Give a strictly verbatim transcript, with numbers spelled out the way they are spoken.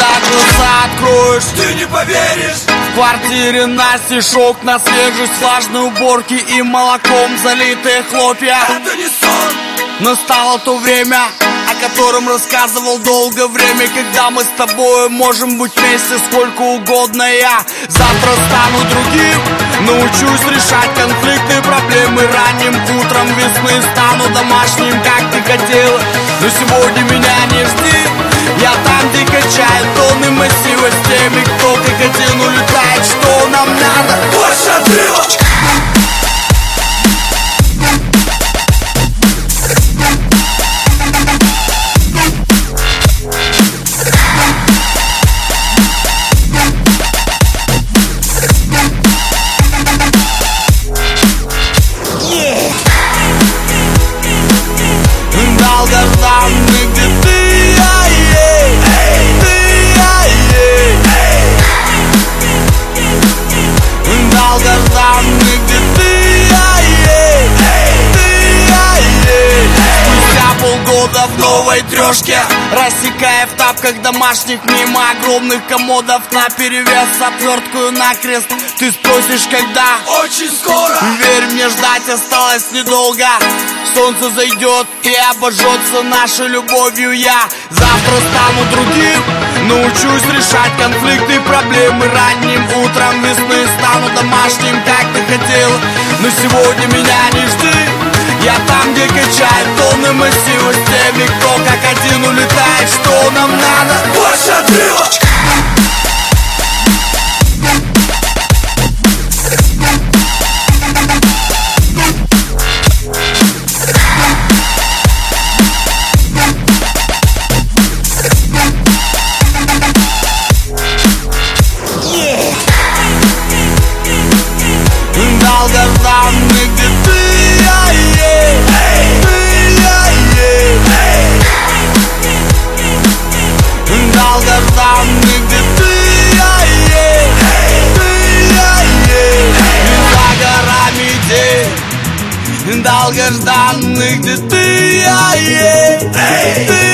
когда глаза откроешь, ты не поверишь. в квартире настежь окна, свежесть влажной уборки и молоком залитые хлопья. Это не сон. Настало то время, о котором рассказывал долгое время, когда мы с тобой можем быть вместе сколько угодно. Я завтра стану другим, научусь решать конфликты, проблемы ранним утром весны. Стану домашним, как ты хотела, но сегодня меня не жди. Я там, где качают тонны массива с теми, кто как один улетает. Что нам надо? Больше отрывок. Долгожданный, где ты, я, ей, ты, я, ей. Долгожданный, где ты, я, ей, ты, я, ей. Спустя полгода в новой трешке, рассекая в тапках домашних мимо огромных комодов наперевес отверткую накрест. Ты спросишь, когда? Очень скоро. Верь мне, ждать осталось недолго. Солнце зайдет и обожжется нашей любовью. Я завтра стану другим, научусь решать конфликты, проблемы ранним утром весны. Стану домашним, как ты хотел, но сегодня меня не жди. Я там, где качает тонны массива с теми, кто как один улетает. Что нам надо? Больше отрывок. Долгожданный, где ты, я, ей, ты, я, ей. Долгожданный, где ты, я, ей, ты, я, ей. За горами день, долгожданный, где ты, я, ей, ты,